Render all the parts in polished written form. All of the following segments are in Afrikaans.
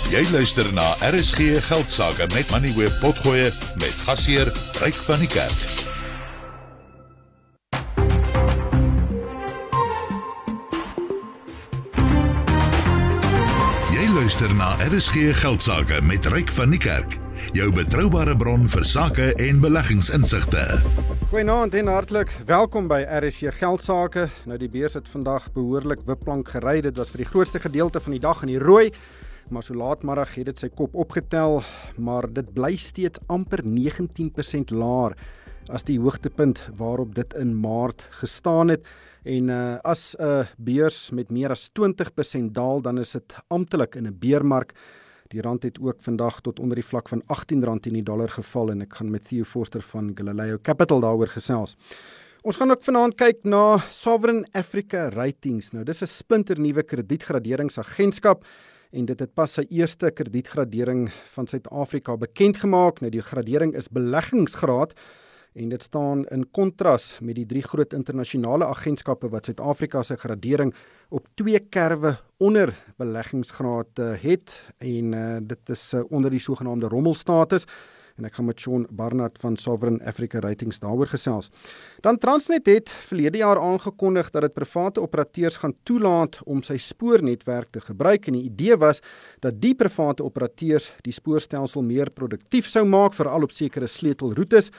Jy luister na RSG Geldsaake met Money Web Potgoe met gasheer Ryk van die Kerk. Jy luister na RSG Geldsaake met Ryk van die Kerk. Jou betroubare bron vir sake en beleggingsinsigte. Goeienaand en hartlik welkom by RSG Geldsaake. Nou die beurs het vandag behoorlik wipplank gery. Dit was vir die grootste gedeelte van die dag in die rooi. Maar so laatmiddag het dit sy kop opgetel, maar dit bly steeds amper 19% laer as die hoogtepunt waarop dit in Maart gestaan het. En as 'n beurs met meer as 20% daal, dan is dit amptelik in 'n beermark. Die rand het ook vandag tot onder die vlak van R18 teen die dollar geval en ek gaan met Theo Forster van Galileo Capital daaroor gesels. Ons gaan ook vanaand kyk na Sovereign Africa Ratings. Nou dis 'n splinternuwe kredietgraderingsagentskap en dit het pas sy eerste kredietgradering van Suid-Afrika bekend gemaak. Nou die gradering is beleggingsgraad en dit staan in kontras met die 3 groot internasionale agentskappe wat Suid-Afrika se gradering op 2 kerwe onder beleggingsgraad het en dit is onder die sogenaamde rommelstatus. En ek gaan met Sean Barnard van Sovereign Africa Ratings daaroor gesels. Dan Transnet het verlede jaar aangekondig dat dit private operateurs gaan toelaat om sy spoornetwerk te gebruik en die idee was dat die private operateurs die spoorstelsel meer produktief sou maak, veral op sekere sleutelroetes.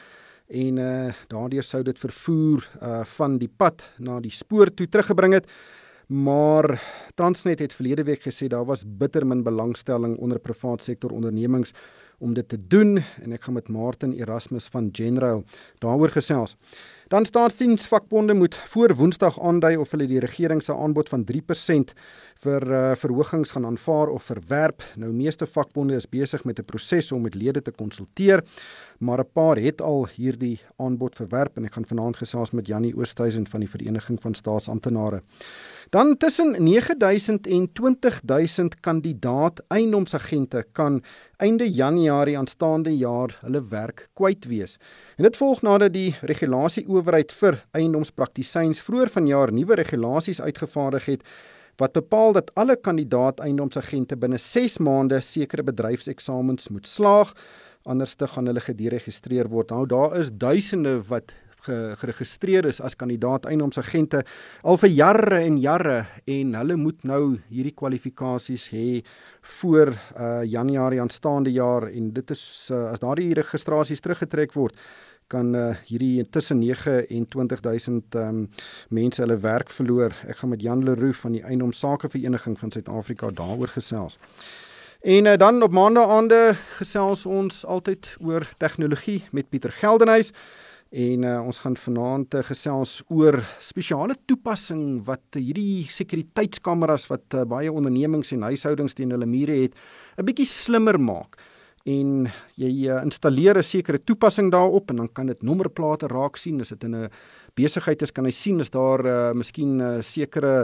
En daardeur sou dit vervoer van die pad na die spoor toe teruggebring het. Maar Transnet het verlede week gesê daar was bitter min belangstelling onder private sektor ondernemings om dit te doen en ek gaan met Martin Erasmus van Genrail daaroor gesels. Dan staatsdiensvakbonde moet voor Woensdag aandui of hulle die regering se aanbod van 3% vir verhogings gaan aanvaar of verwerp. Nou meeste vakbonde is besig met 'n proses om met lede te konsulteer, maar 'n paar het al hierdie aanbod verwerp en ek gaan vanaand gesels met Jannie Oosthuizen van die Vereniging van Staatsamptenare. Dan tussen 9.000 en 20.000 kandidaat eiendomsagente kan einde Januarie aanstaande jaar hulle werk kwyt wees. En dit volg nadat die regulasieowerheid vir eiendomspraktisyns vroeër vanjaar nuwe regulasies uitgevaardig het wat bepaal dat alle kandidaat eiendomsagente binne 6 maande sekere bedryfseksamens moet slaag, anders te gaan hulle gederegistreer word. Nou daar is duisende wat geregistreer is as kandidaat eiendomsagente al vir jare en hulle moet nou hierdie kwalifikasies hê voor Januarie aanstaande jaar en dit is as daardie registrasies teruggetrek word kan hierdie tussen 9 en 20.000 mense hulle werk verloor. Ek gaan met Jan Leroux van die Eiendomssakevereniging van Suid-Afrika daaroor gesels. En dan op maandagaande gesels ons altyd oor tegnologie met Pieter Geldenhuys. En ons gaan vanaand gesels oor spesiale toepassing wat hierdie sekuriteitskameras wat baie ondernemings en huishoudings teen hulle mure het, 'n bietjie slimmer maak. En jy installeer 'n sekere toepassing daarop en dan kan dit nommerplate raak sien. As dit in 'n besigheid is, kan hy sien as daar miskien sekere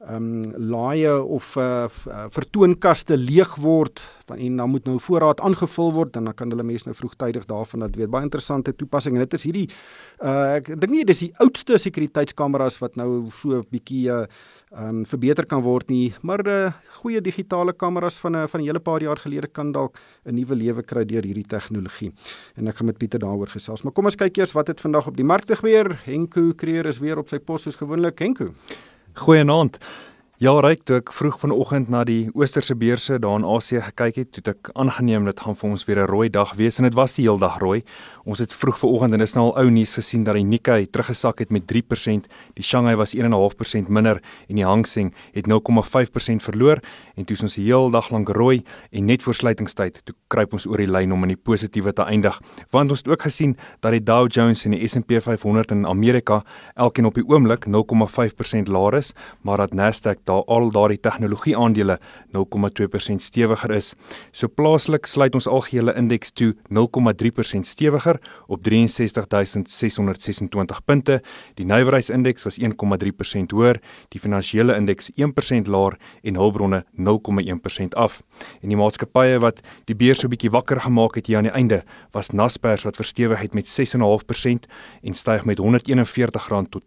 laaie of vertoonkaste leeg word en dan moet nou voorraad aangevul word en dan kan hulle mense nou vroegtydig daarvan dat weet. Baie interessante toepassing en dit is hierdie ek dink nie dis die oudste sekuriteitskameras wat nou so 'n bietjie verbeter kan word nie, maar goeie digitale kameras van 'n hele paar jaar gelede kan dalk 'n nuwe lewe kry deur hierdie tegnologie. En ek gaan met Pieter daaroor gesels. Maar kom ons kyk eers wat het vandag op die markte gebeur. Henko Creer is weer op sy pos soos gewoonlik. Henko. Goeienaand. Ja, Ryk, toe ek vroeg vanoggend na die oosterse beurse daar in Asië gekyk het, het ek aangeneem dit gaan vir ons weer 'n rooi dag wees en dit was die hele dag rooi. Ons het vroeg vanoggend en dis nou al ou nuus gesien dat die Nikkei teruggesak het met 3%, die Shanghai was 1,5% minder en die Hang Seng het 0,5% verloor en toe is ons die hele dag lank rooi en net voor sluitingstyd toe kruip ons oor die lyn om in die positiewe te eindig. Want ons het ook gesien dat die Dow Jones en die S&P 500 in Amerika elkeen op die oomblik 0,5% laer is, maar dat Nasdaq al daardie tegnologie aandele 0,2% stewiger is. So plaaslik sluit ons algehele indeks toe 0,3% stewiger lager op 63626 punte. Die nywerheidsindeks was 1,3% hoër, die finansiële indeks 1% laer en hulpbronne 0,1% af. En die maatskappye wat die beurs so 'n bietjie wakker gemaak het hier aan die einde, was Naspers wat verstewig het met 6,5% en styg met R141 tot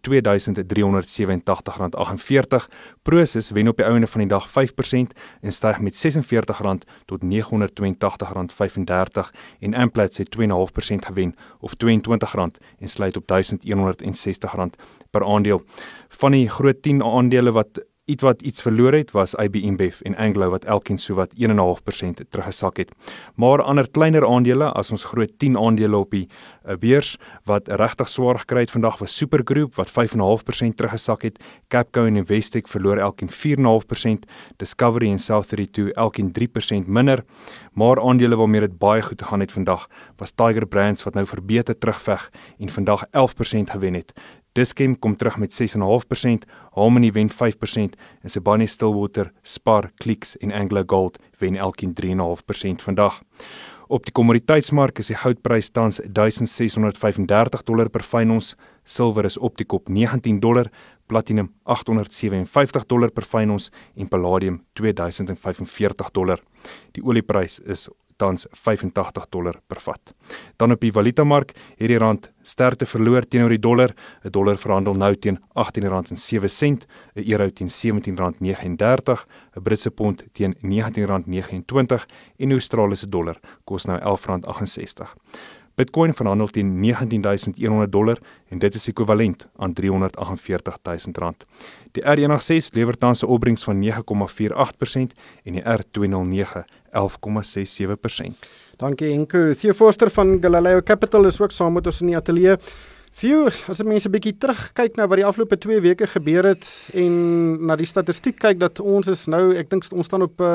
R2387,48. Prosus wen op die einde van die dag 5% en styg met R46 tot R982,35 en Amplats het 2,5% gewen of R22 en sluit op R1160 per aandeel. Van die groot 10 aandele wat iets verloor het, was IB InBev en Anglo wat elkeen so wat 1,5% teruggesak het. Maar ander kleiner aandele, as ons groot 10 aandele op die beurs wat regtig swaar gekry het vandag, was Supergroup wat 5,5% teruggesak het, Capco en Investec verloor elkeen 4,5%, Discovery en South32 elkeen 3% minder, maar aandele waarmee dit baie goed gegaan het vandag, was Tiger Brands wat nou verbeter terugveg en vandag 11% gewen het. Dischem kom terug met 6,5%, Harmony wen 5% en Sibanye-Stillwater, Spar, Clicks en Anglo Gold wen elkeen 3,5% vandag. Op die kommoditeitsmark is die goudprys tans $1,635 per fyn ons, silwer is op die kop $19, platinum $857 per fyn ons en palladium $2045. Die olieprys is tans $85 per vat. Dan op die valutamark het die rand sterkte verloor teenoor die dollar. 'n Dollar verhandel nou teen R18,07, 'n euro teen R17,39, 'n Britse pond teen R19,29 en 'n Australiese dollar kos nou R11,68. Bitcoin verhandel teen $19,100 en dit is ekwivalent aan R348,000. Die R106 lewer tans 'n opbrengs van 9,48% en die R209 11,67%. Dankie Henko. Theo Forster van Galileo Capital is ook saam met ons in die ateljee. Theo, as mense 'n bietjie terugkyk na wat die afgelope 2 weke gebeur het en na die statistiek kyk dat ons is nou, ek dink ons staan op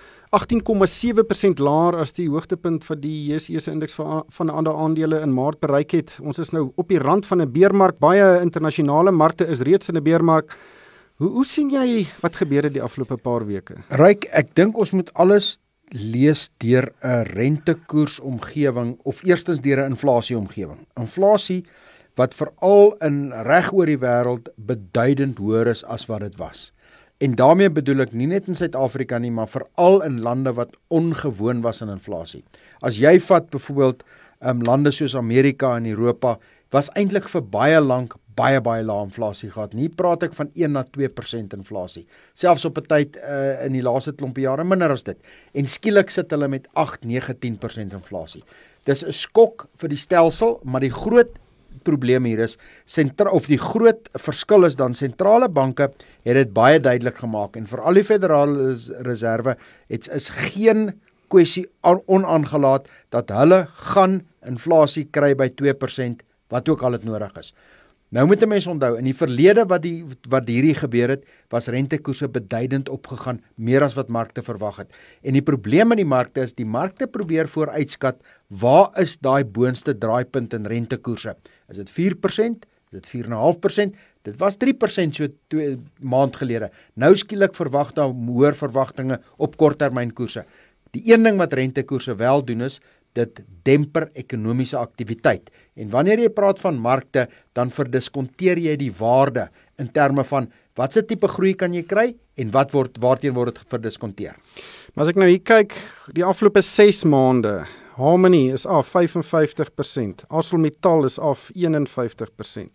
18,7% laer as die hoogtepunt van die JSE se indeks van ander aandele in Maart bereik het. Ons is nou op die rand van 'n beermark. Baie internasionale markte is reeds in 'n beermark. Hoe sien jy wat gebeur het die afgelope paar weke? Ryk, ek dink ons moet alles lees deur 'n rentekoersomgewing of eerstens deur 'n inflasieomgewing. Inflasie wat veral in reg oor die wêreld beduidend hoër is as wat dit was. En daarmee bedoel ek nie net in Suid-Afrika nie, maar veral in lande wat ongewoon was in inflasie. As jy vat byvoorbeeld lande soos Amerika en Europa, was eintlik vir baie lank baie lae inflasie gehad. Nie praat ek van 1 na 2% inflasie. Selfs op 'n tyd in die laaste klompie jare minder as dit. En skielik sit hulle met 8, 9, 10% inflasie. Dis 'n skok vir die stelsel, maar die groot probleem hier is die groot verskil is dan sentrale banke het dit baie duidelik gemaak en veral die Federale Reserve is geen kwessie onaangelaat dat hulle gaan inflasie kry by 2%, wat ook al dit nodig is. Nou moet 'n mens onthou, in die verlede wat hierdie gebeur het, was rentekoerse beduidend opgegaan, meer as wat markte verwag het. En die probleem in die markte is, die markte probeer vooruitskat, waar is daai boonste draaipunt in rentekoerse? Is dit 4%? Is dit 4,5%? Dit was 3% so 2 maand gelede. Nou skielik verwag daar hoër verwagtinge op korttermynkoerse. Die een ding wat rentekoerse wel doen is, dit demper ekonomiese aktiwiteit. En wanneer jy praat van markte, dan verdiskonteer jy die waarde in terme van watse tipe groei kan jy kry en waarteen word dit verdiskonteer. Maar as ek nou hier kyk, die afgelope 6 maande, Harmony is af 55%, ArcelorMittal is af 51%,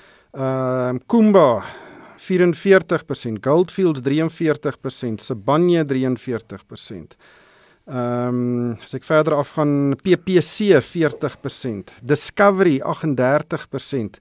Kumba 44%, Goldfields 43%, Sibanye 43%. As ek verder afgaan, PPC 40%, Discovery 38%,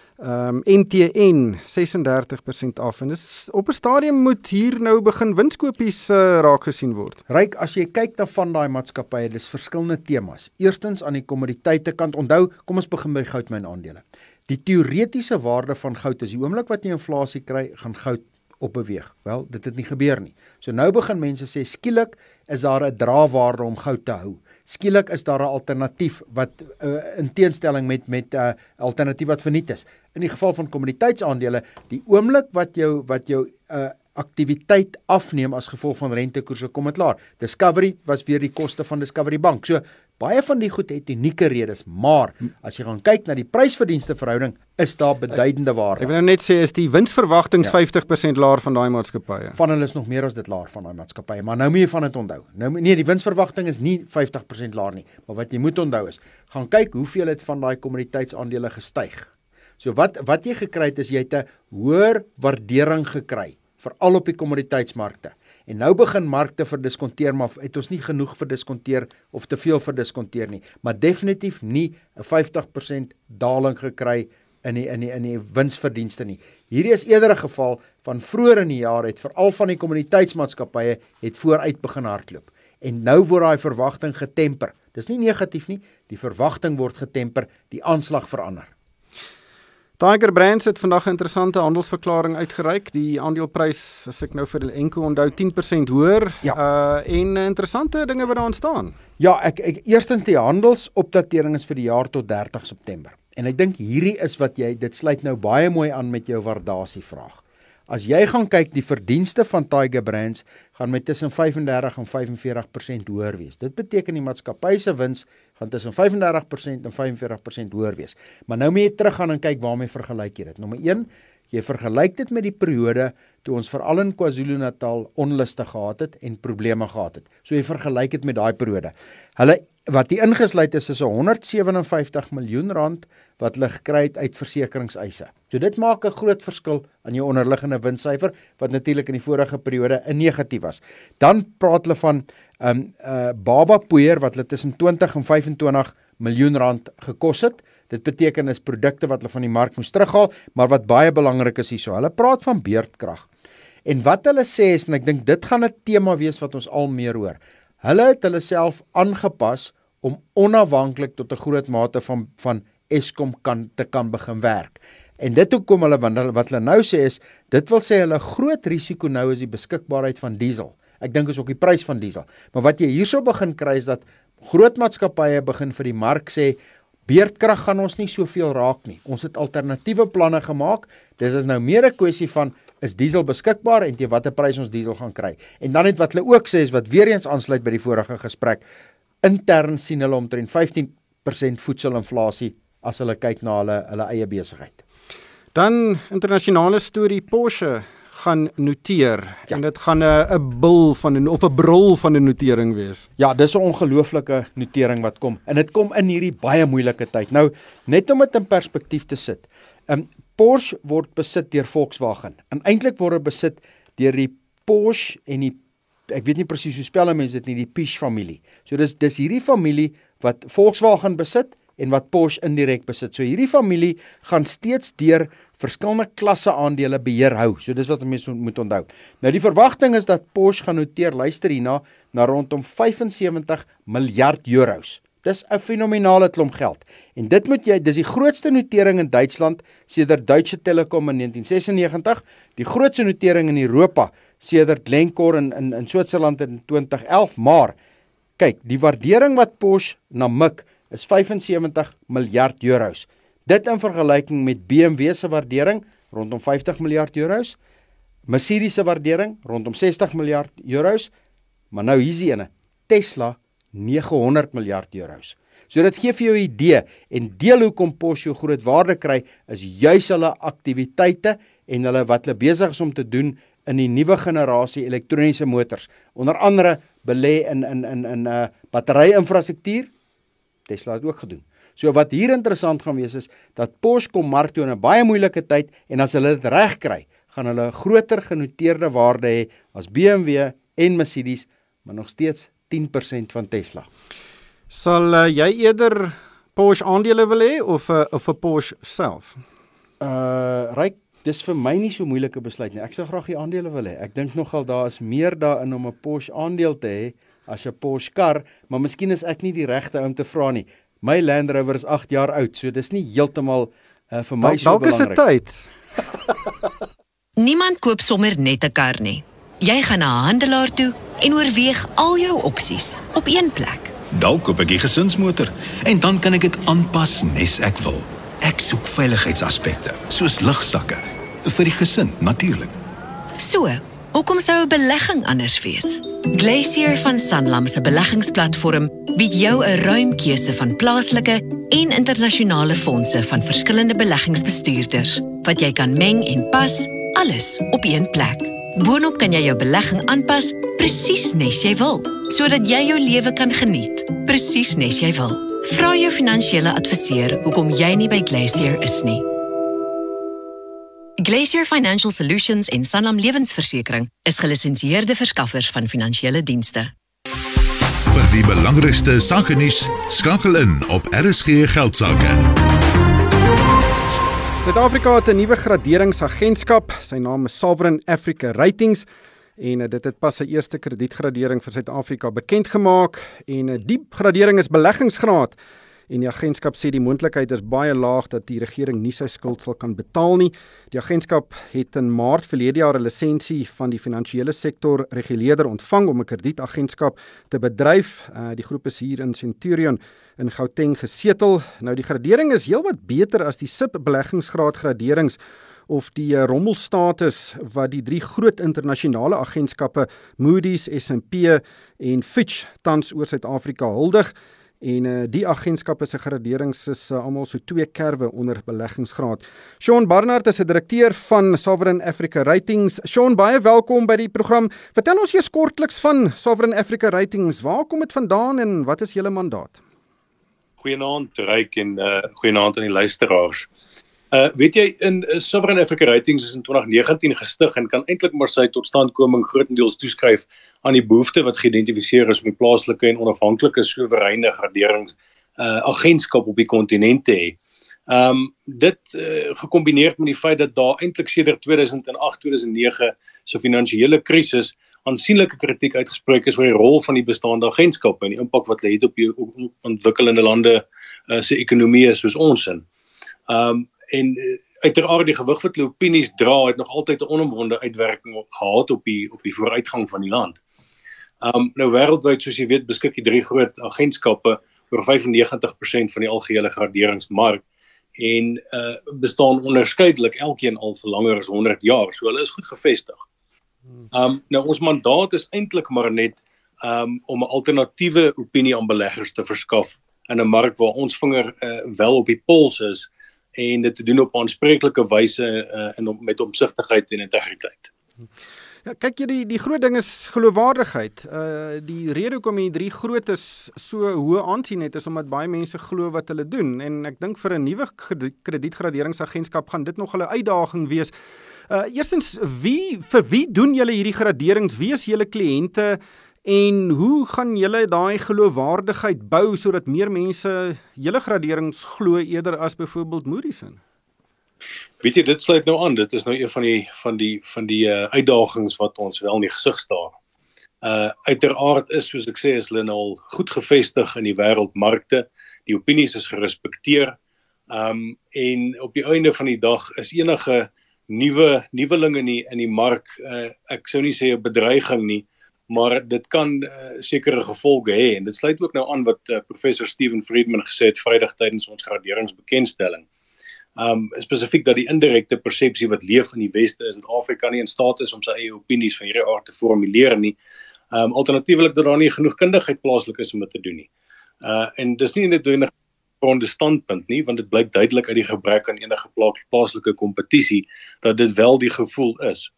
MTN 36% af. En dis op 'n stadium moet hier nou begin winskopies raak gesien word. Ryk, as jy kyk na van daai maatskappye, dis verskillende temas. Eerstens aan die kommoditeite kant, onthou, kom ons begin by goudmynaandele. Die teoretiese waarde van goud is die oomblik wat jy inflasie kry, gaan goud opbeweeg. Wel, dit het nie gebeur nie. So nou begin mense sê, skielik is daar 'n draagwaarde om goud te hou. Skielik is daar 'n alternatief wat in teenstelling met 'n alternatief wat verniet is. In die geval van kommoditeitsaandele, die oomblik wat jou aktiwiteit afneem as gevolg van rentekoerse kom dit laer. Discovery was weer die koste van Discovery Bank. So baie van die goed het unieke redes, maar as jy gaan kyk na die prysverdienste verhouding, is daar beduidende waarde. Ek wil nou net sê, is die winsverwagtings 50% laer van daai maatskappye? Van hulle is nog meer as dit laer van daai maatskappye, maar nou moet jy van dit onthou. Nee, die winsverwagting is nie 50% laer nie, maar wat jy moet onthou is, gaan kyk hoeveel het van daai kommoditeitsaandele gestyg. So wat jy gekry het is, jy het 'n hoër waardering gekry, veral op die kommoditeitsmarkte. En nou begin markte verdiskonteer, maar het ons nie genoeg verdiskonteer of te veel verdiskonteer nie, maar definitief nie 'n 50% daling gekry in die winsverdienste nie. Hierdie is eerder 'n geval van vroeër in die jaar het veral van die kommoditeitsmaatskappye het vooruit begin hardloop. En nou word daai verwagting getemper. Dis nie negatief nie, die verwagting word getemper, die aanslag verander. Tiger Brands het vandag 'n interessante handelsverklaring uitgereik. Die aandeleprys, as ek nou vir die enkel onthou, 10% hoër. Ja. En interessante dinge wat daar ontstaan. Ja, ek eerstens die handelsopdatering is vir die jaar tot 30 September. En ek dink hierdie is wat dit sluit nou baie mooi aan met jou waardasievraag. As jy gaan kyk, die verdienste van Tiger Brands gaan met tussen 35 en 45% hoër wees. Dit beteken die maatskappy se wins gaan tussen 35% en 45% hoër wees. Maar nou moet jy teruggaan en kyk waarmee vergelyk jy dit. Nommer 1, jy vergelyk dit met die periode toe ons veral in KwaZulu-Natal onluste gehad het en probleme gehad het. So jy vergelyk dit met daai periode. Wat hier ingesluit is 157 miljoen rand wat hulle gekry het uit versekeringseise. So dit maak 'n groot verskil aan jou onderliggende winssyfer, wat natuurlik in die vorige periode 'n negatief was. Dan praat hulle van baba poeier wat hulle tussen 20 en 25 miljoen rand gekos het. Dit beteken is produkte wat hulle van die mark moes terughaal, maar wat baie belangrik is hierso. Hulle praat van beerdkrag. En wat hulle sê is, en ek dink dit gaan 'n tema wees wat ons al meer hoor. Hulle het hulle self aangepas om onafhanklik tot 'n groot mate van Eskom te kan begin werk. En dit hoekom wat hulle nou sê is, dit wil sê hulle groot risiko nou is die beskikbaarheid van diesel. Ek dink is ook die prys van diesel. Maar wat jy hierso begin kry is dat groot maatskappye begin vir die mark sê, beerdkrag gaan ons nie soveel raak nie. Ons het alternatiewe planne gemaak. Dis is nou meer 'n kwessie van, is diesel beskikbaar en teen watter prys ons diesel gaan kry. En dan het wat hulle ook sê is, wat weer eens aansluit by die vorige gesprek, intern sien hulle omtrent 15% voedselinflasie as hulle kyk na hulle eie besigheid. Dan internasionale storie, Porsche gaan noteer, en dit gaan 'n brul van 'n notering wees. Ja, dis 'n ongelooflike notering wat kom, en dit kom in hierdie baie moeilike tyd. Nou, net om dit in perspektief te sit, Porsche word besit deur Volkswagen, en eintlik word dit besit deur die Porsche en die, ek weet nie presies hoe spel mense dit nie, die Pisch familie. So dis hierdie familie wat Volkswagen besit, en wat Porsche indirek besit. So hierdie familie gaan steeds deur verskillende klasse aandele beheer hou. So dis wat mense moet onthou. Nou die verwagting is dat Porsche gaan noteer, luister hierna, na rondom 75 miljard euros. Dis 'n fenominale klomp geld. En dis die grootste notering in Duitsland sedert Deutsche Telekom in 1996, die grootste notering in Europa sedert Glencore in Switserland in 2011, maar kyk, die waardering wat Porsche na mik is 75 miljard euros. Dit in vergelyking met BMW se waardering rondom 50 miljard euros, Mercedes se waardering rondom 60 miljard euros, maar nou hier's die ene, Tesla 900 miljard euros. So dit gee vir jou 'n idee, en deel hoekom Porsche groot waarde kry, is juis hulle aktiwiteite en wat hulle besig is om te doen in die nuwe generasie elektroniese motors. Onder andere belê in battery-infrastruktuur. Tesla het ook gedoen. So wat hier interessant gaan wees is, dat Porsche kom mark toe in 'n baie moeilike tyd, en as hulle dit reg kry, gaan hulle 'n groter genoteerde waarde hê as BMW en Mercedes, maar nog steeds 10% van Tesla. Sal jy eerder Porsche aandele wil hê, of 'n Porsche self? Ryk, dis vir my nie so moeilike besluit nie. Ek sou graag die aandele wil hê. Ek dink nogal daar is meer daarin om 'n Porsche aandeel te hê as 'n Porsche kar, maar miskien is ek nie die regte om te vra nie. My Land Rover is 8 jaar oud, so dis nie heeltemal vir my so belangrik. Dalk is dit tyd. Niemand koop sommer net 'n kar nie. Jy gaan na 'n handelaar toe en oorweeg al jou opsies op een plek. Dalk koop ek die gesinsmotor en dan kan ek dit aanpas nes ek wil. Ek soek veiligheidsaspekte, soos lugsakke, vir die gesin natuurlik. So, Hoekom sou 'n belegging anders wees? Glacier van Sanlam se beleggingsplatform bied jou 'n ruim keuse van plaaslike en internasionale fondse van verskillende beleggingsbestuurders, wat jy kan meng en pas, alles op een plek. Boonop kan jy jou belegging aanpas presies nes jy wil, sodat jy jou lewe kan geniet, presies nes jy wil. Vra jou finansiële adviseur hoekom jy nie by Glacier is nie. Glacier Financial Solutions en Sanlam Lewensversekering is gelisensieerde verskaffers van finansiële dienste. Vir die belangrikste sakenuus, skakel in op RSG Geldsaake. Suid-Afrika het 'n nuwe graderingsagentskap. Sy naam is Sovereign Africa Ratings en dit het pas sy eerste kredietgradering vir Suid-Afrika bekend gemaak en die gradering is beleggingsgraad. En die agentskap sê die moontlikheid is baie laag dat die regering nie sy skuld sal kan betaal nie. Die agentskap het in Maart verlede jaar 'n lisensie van die finansiële sektor reguleerder ontvang om 'n kredietagentskap te bedryf. Die groep is hier in Centurion in Gauteng gesetel. Nou die gradering is heelwat beter as die SIP-beleggingsgraad graderings of die rommelstatus wat die 3 groot internasionale agentskappe Moody's, S&P en Fitch tans oor Suid-Afrika huldig. En die agentskappe se graderings is almal so 2 kerwe onder beleggingsgraad. Sean Barnard is 'n direkteur van Sovereign Africa Ratings. Sean, baie welkom by die program. Vertel ons eers kortliks van Sovereign Africa Ratings. Waar kom dit vandaan en wat is julle mandaat? Goeienaand, Ryk, en goeienaand aan die luisteraars. Weet jy, in Sovereign Africa Ratings is in 2019 gestig en kan eintlik maar sy totstandkoming grootendeels toeskryf aan die behoefte wat geïdentifiseer is om die plaaslike en onafhanklike soewereine graderingsagentskap op die kontinent te hê. Dit gekombineerd met die feit dat daar eintlik sedert 2008-2009 se finansiële krisis aansienlike kritiek uitgespreek is oor die rol van die bestaande agentskappe en die impak wat hulle het op die ontwikkelende lande se ekonomieë soos ons in. En uiteraard die gewig wat hulle opinies dra het nog altyd 'n onomwonde uitwerking gehad op die vooruitgang van die land. Nou wêreldwyd, soos jy weet, beskik die 3 groot agentskappe oor 95% van die algehele graderingsmark en bestaan onderskeidelik elkeen al vir langer as 100 jaar, so hulle is goed gevestig. Nou ons mandaat is eintlik maar net om 'n alternatiewe opinie aan beleggers te verskaf in 'n mark waar ons vinger wel op die pols is en dit te doen op 'n aanspreeklike wyse en met omsigtigheid en integriteit. Ja, kyk jy, die groot ding is geloofwaardigheid. Die rede hoekom die 3 grootes so hoë aansien het is omdat baie mense glo wat hulle doen en ek dink vir 'n nuwe kredietgraderingsagentskap gaan dit nog 'n uitdaging wees. Eerstens, vir wie doen julle hierdie graderings? Wie is julle kliënte? En hoe gaan julle daai geloofwaardigheid bou sodat meer mense julle graderings glo eerder as byvoorbeeld Moody's in? Weet jy, dit sluit nou aan. Dit is nou een van die uitdagings wat ons wel in die gesig staar. Uiteraard is, soos ek sê, is hulle al goed gevestig in die wêreldmarkte. Die opinies is gerespekteer. En op die einde van die dag is enige nuweling in die mark, ek sou nie sê 'n bedreiging nie, maar dit kan sekere gevolge hê en dit sluit ook nou aan wat professor Steven Friedman gesê het Vrydag tydens ons graderingsbekendstelling. Spesifiek dat die indirekte persepsie wat leef in die Weste is dat Afrika nie in staat is om sy eie opinies van hierdie aard te formuleer nie. Alternatiefelik dat daar nie genoeg kundigheid plaaslik is om dit te doen nie. En dis nie net 'n gronde standpunt nie, want dit blyk duidelik uit die gebrek aan enige plaaslike kompetisie dat dit wel die gevoel is.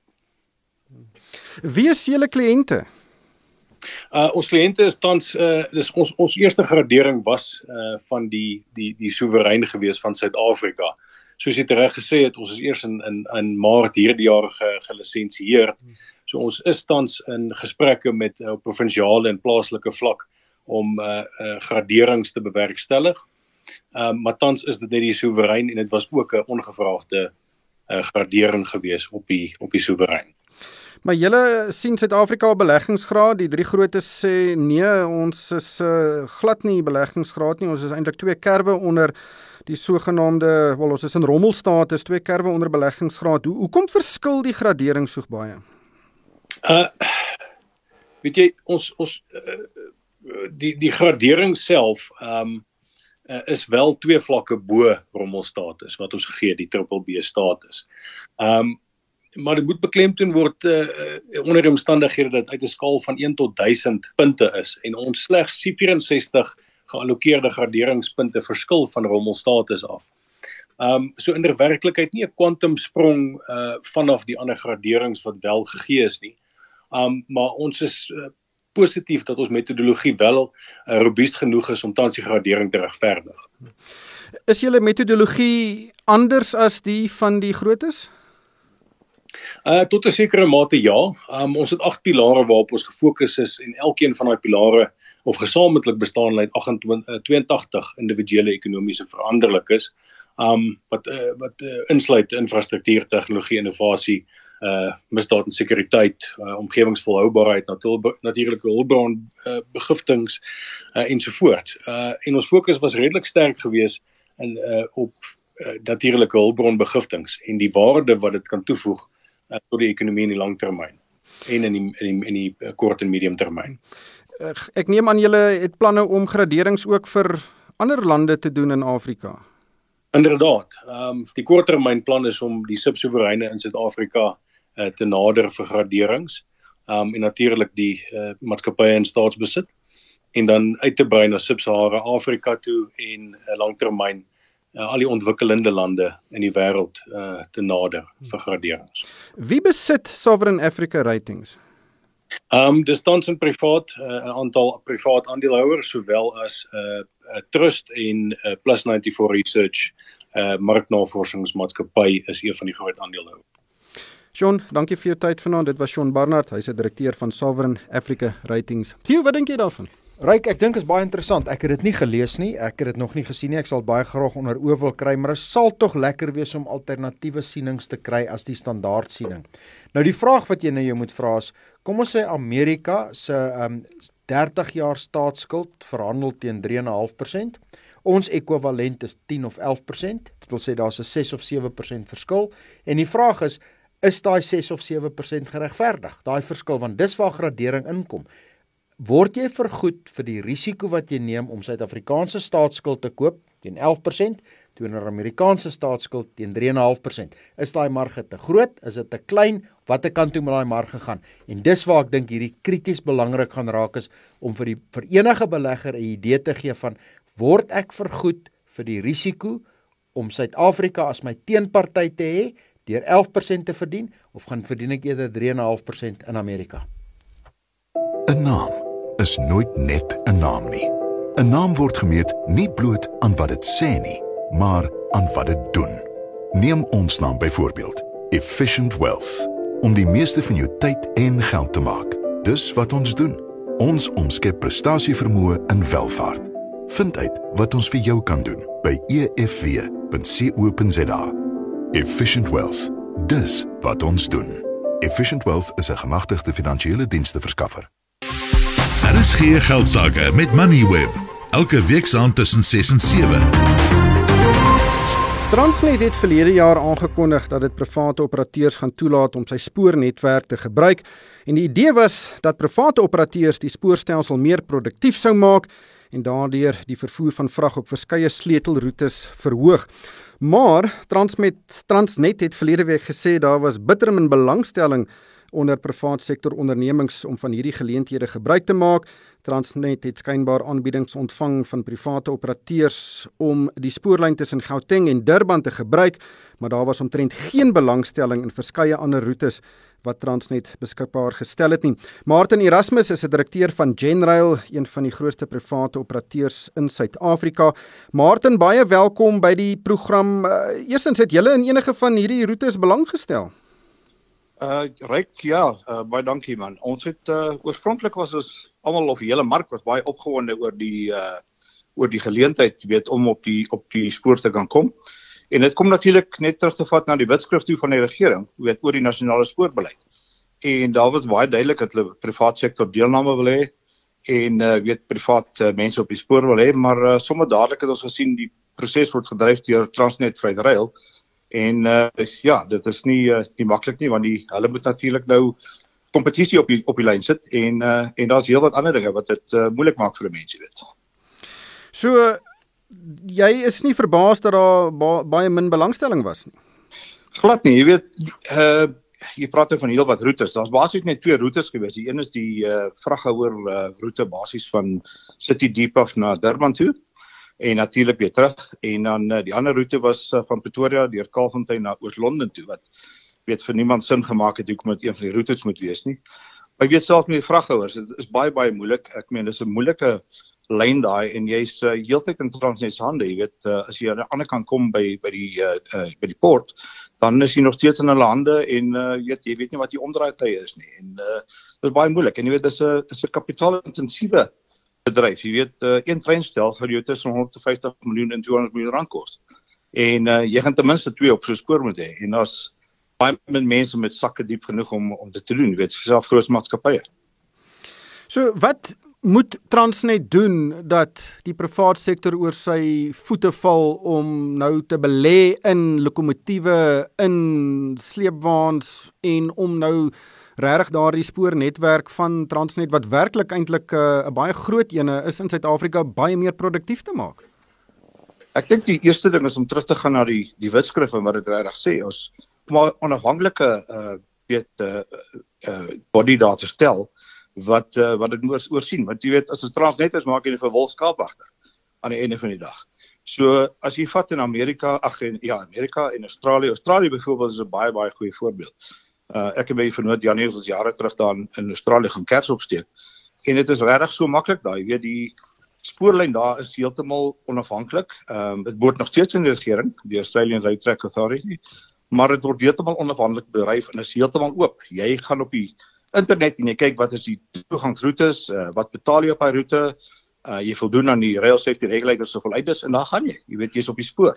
Wie is julle kliënte? Ons kliënte is tans, dis ons eerste gradering was van die soewerein gewees van Suid-Afrika. Soos jy reg gesê het, ons is eers in Maart hierdie jaar gelisensieer. So ons is tans in gesprekke met provinsiale en plaaslike vlak om graderings te bewerkstellig. Maar tans is dit net die soewerein en dit was ook 'n ongevraagde gradering gewees op die soewerein. Maar julle sien Suid-Afrika beleggingsgraad, die 3 grootes sê nee, ons is glad nie beleggingsgraad nie, ons is eintlik 2 kerwe onder die sogenaamde, ons is in rommelstatus, 2 kerwe onder beleggingsgraad. Hoekom verskil die gradering so baie? Weet jy, die gradering self is wel 2 vlakke bo rommelstatus wat ons gegee, die BBB status. Maar dit moet beklemtoon word onder die omstandighede dat uit 'n skaal van 1 tot 1000 punte is en ons slegs 64 geallokeerde graderingspunte verskil van rommelstatus af. So in der werklikheid nie 'n kwantumsprong vanaf die ander graderings wat wel gegee is nie. Maar ons is positief dat ons metodologie wel robuust genoeg is om tans die gradering te regverdig. Is julle metodologie anders as die van die grootes? Tot 'n sekere mate ja. Ons het 8 pilare waarop ons gefokus is en elkeen van daai pilare of gesamentlik bestaan uit 82 individuele ekonomiese veranderlikes wat insluit infrastruktuur, tegnologie, innovasie, misdaad en sekuriteit, omgewingsvolhoubaarheid, natuurlike hulpbron begiftings ensovoort. En ons fokus was redelik sterk geweest op natuurlike hulpbron begiftings en die waarde wat dit kan toevoeg tot die ekonomie in die langtermyn en in die kort en medium termyn. Ek neem aan julle het planne om graderings ook vir ander lande te doen in Afrika. Inderdaad, die korttermynplan is om die subsoevereine in Suid-Afrika te nader vir graderings en natuurlik die maatskappye in staatsbesit en dan uit te brei na Sub-Sahara Afrika toe en langtermyn al die ontwikkelende lande in die wêreld te nader vir graderings. Wie besit Sovereign Africa Ratings? Dis tans in privaat, 'n aantal privaat aandeelhouers sowel as Trust en Plus 94 Research marknavorsingsmaatskappy is een van die groot aandeelhouers. Sean, dankie vir jou tyd vanaand. Dit was Sean Barnard, hy's 'n direkteur van Sovereign Africa Ratings. Theo, wat dink jy daarvan? Ryk, ek dink is baie interessant. Ek het dit nie gelees nie, ek het dit nog nie gesien nie. Ek sal baie graag onder oë wil kry, maar dit sal tog lekker wees om alternatiewe sienings te kry as die standaard siening. Nou die vraag wat jy nou jou moet vra is, kom ons sê Amerika se 30 jaar staatsskuld verhandel teen 3,5%. Ons ekwivalent is 10 of 11%. Dit wil sê daar's 'n 6 of 7% verskil. En die vraag is daai 6 of 7% geregverdig? Daai verskil, want dis waar gradering inkom. Word jy vergoed vir die risiko wat jy neem om Suid-Afrikaanse staatsskuld te koop teen 11%, teenoor Amerikaanse staatsskuld teen 3,5%? Is daai marge te groot? Is dit te klein? Watter kant toe moet daai marge gaan? En dis waar ek dink hierdie krities belangrik gaan raak is om vir enige belegger 'n idee te gee van, word ek vergoed vir die risiko om Suid-Afrika as my teenparty te hê, deur 11% te verdien, of gaan verdien ek eerder 3,5% in Amerika? 'n Naam is nooit net 'n naam nie. 'n Naam word gemeet nie bloot aan wat dit sê nie, maar aan wat dit doen. Neem ons naam byvoorbeeld, Efficient Wealth, om die meeste van jou tyd en geld te maak. Dis wat ons doen. Ons omskep prestasievermoë in welvaart. Vind uit wat ons vir jou kan doen by efw.co.za. Efficient Wealth, dis wat ons doen. Efficient Wealth is 'n gemagtigde finansiële diensteverskaffer. RSG Geldsaake met Moneyweb, elke week saand tussen 6 en 7. Transnet het verlede jaar aangekondig dat dit private operateurs gaan toelaat om sy spoornetwerk te gebruik en die idee was dat private operateurs die spoorstelsel meer produktief sou maak en daardeur die vervoer van vrag op verskeie sleutelroetes verhoog. Maar Transnet het verlede week gesê daar was bitter min belangstelling onder privaat sektor ondernemings om van hierdie geleenthede gebruik te maak. Transnet het skynbaar aanbiedings ontvang van private operateurs om die spoorlyn tussen Gauteng en Durban te gebruik, maar daar was omtrent geen belangstelling in verskeie ander roetes wat Transnet beskikbaar gestel het nie. Martin Erasmus is 'n direkteur van Genrail, een van die grootste private operateurs in Suid-Afrika. Martin, baie welkom by die program. Eerstens, het julle in enige van hierdie roetes belang gestel? Ryk, baie dankie man. Ons het oorspronklik was ons almal of die hele mark was baie opgewonde oor die geleentheid, om op die spoor te kan kom. En dit kom natuurlik net terug te vat na die wetskrif toe van die regering, oor die nasionale spoorbeleid. En daar was baie duidelik dat hulle privaat sektor deelname wil hê en privaat mense op die spoor wil hê, maar sommer dadelik het ons gesien die proses word gedryf deur Transnet Freight Rail. En dit is nie maklik nie, want hulle moet natuurlik nou kompetisie op die lyn sit en daar's heel wat ander dinge wat dit moeilik maak vir die mense, weet. So, jy is nie verbaas dat daar baie min belangstelling was nie? Glad nie, jy weet, jy praat van heel wat roetes. Daar's basies net 2 roetes gewees. Die een is die vraggehoor roete basies van City Deep af na Durban toe en natuurlik weer terug. En dan die ander roete was van Pretoria deur Kaalfontein na Oos-London toe wat weet vir niemand sin gemaak het hoekom dit een van die roetes moet wees nie. Maar ek weet self met die vraggehouers, dit is baie moeilik. Ek meen dis 'n moeilike lyn daai en jy's heeltyd in Transnet se hande. Jy weet as jy aan die ander kant kom by die poort, dan is jy nog steeds in hulle hande en jy weet nie wat die omdraaitye is nie. En dit is baie moeilik. En jy weet dis 'n kapitaalintensiewe bedryf. Jy weet een treinstel gaan jou tussen 150 miljoen en 200 miljoen rand kos. En jy gaan ten minste 2 op so 'n spoor moet hê. En daar's baie mense met sakke diep genoeg om dit te doen, jy weet, selfs groot maatskappye. So wat moet Transnet doen dat die privaat sektor oor sy voete val om nou te belê in lokomotiewe, in sleepwaens en om nou regtig daardie spoornetwerk van Transnet wat werklik eintlik 'n baie groot ene is in Suid-Afrika baie meer produktief te maak? Ek dink die eerste ding is om terug te gaan na die wetskrif en wat dit regtig sê. Ons maar onafhanklike body daar te stel wat dit moet oorsien, want jy weet as dit Transnet is maak jy 'n verwolskaapwagter aan die einde van die dag. So as jy vat in Amerika en Australië byvoorbeeld is 'n baie goeie voorbeeld. Ek het by vernoot Janie ons jare terug daar in Australië gaan kers opsteek en dit is regtig so maklik daai, jy weet die spoorlyn daar is heeltemal onafhanklik. Dit word nog steeds in die regering, die Australian Rail Track Authority, maar dit word heeltemal onafhanklik bedryf en is heeltemal oop. Jy gaan op die internet en jy kyk wat is die toegangsroetes, wat betaal jy op daai roete, jy voldoen aan die rail safety regulators of vereistes en dan gaan jy weet jy's op die spoor.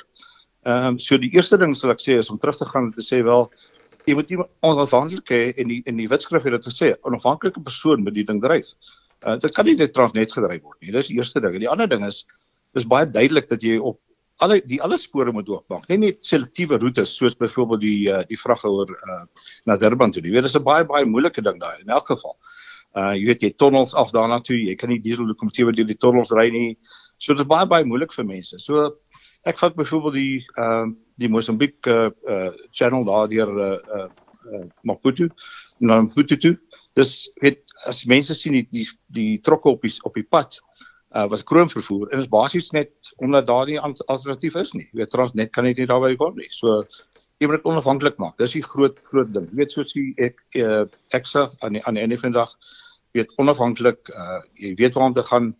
So die eerste ding sal ek sê is om terug te gaan en te sê wel jy moet iemand onafhanklik hê in die wetskrif het dit gesê 'n onafhanklike persoon moet die ding dryf. Dit kan nie net Transnet gedryf word nie. Dis die eerste ding. En die ander ding is dis baie duidelik dat jy op alle spore moet oopmaak. Nie net selektiewe roetes soos byvoorbeeld die vraggehoor na Durban toe. Jy weet dis 'n baie moeilike ding daai in elk geval. Jy weet jy tunnels af daarna toe, jy kan nie diesel lokomotiewe deur die tunnels ry nie. So dit is baie moeilik vir mense. So ek vat byvoorbeeld die Mozambique channel daar deur Maputo toe. Dis weet as mense sien die trokke op die pad wat kroon vervoer en is basies net omdat daar nie alternatief is nie. Jy weet Transnet kan net nie daarby kom nie. So jy moet dit onafhanklik maak. Dis die groot ding. Jy weet soos die EXA aan die einde van die dag weet onafhanklik, jy weet waar om te gaan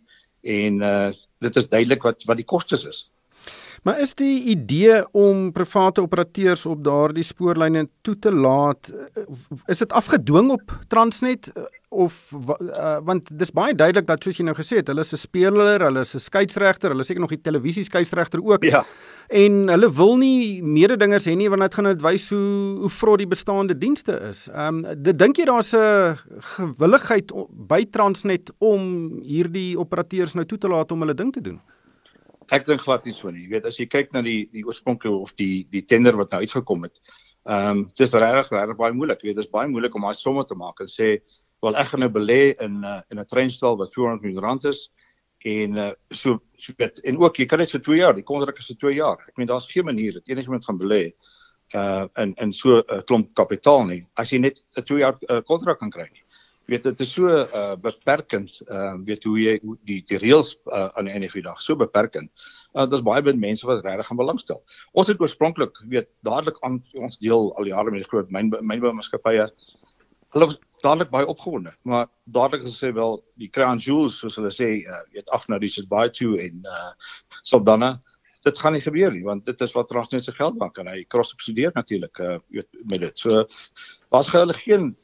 en dit is duidelik wat die kostes is. Maar is die idee om private operateurs op daardie spoorlyne toe te laat, is dit afgedwing op Transnet of want dis baie duidelik dat soos jy nou gesê het, hulle is 'n speler, hulle is 'n skeieregter, hulle is seker nog die televisie skeieregter ook. Ja. En hulle wil nie mededingers hê nie want dit gaan dit wys hoe vrot die bestaande dienste is. Dink jy daar's 'n gewilligheid by Transnet om hierdie operateurs nou toe te laat om hulle ding te doen? Ek dink glad nie so nie. Jy weet as jy kyk na die oorspronklike of die tender wat nou uitgekom het. Dis regtig baie moeilik. Jy weet dis baie moeilik om daai somme te maak en sê wel ek gaan nou belê in 'n treinstal wat 200 miljoen rand is en so weet en ook jy kan dit vir 2 jaar, die kontrak is vir 2 jaar. Ek meen daar's geen manier dat enigiemand gaan belê in so 'n klomp kapitaal nie as jy net 'n 2 jaar kontrak kan kry nie. Weet dit is so beperkend, weet hoe jy die reëls aan die einde van die dag so beperkend. Daar's baie mense wat regtig gaan belangstel. Ons het oorspronklik weet dadelik aan ons deel al jare met die groot mynboumaatskappye. Hulle was dadelik baie opgewonde, maar dadelik gesê wel die crown jewels soos hulle sê, weet af na Richards Bay toe en Saldanha. Dit gaan nie gebeur nie want dit is wat Transnet se geld maak en hy cross-subsidieer natuurlik weet met dit. So daar's hulle geen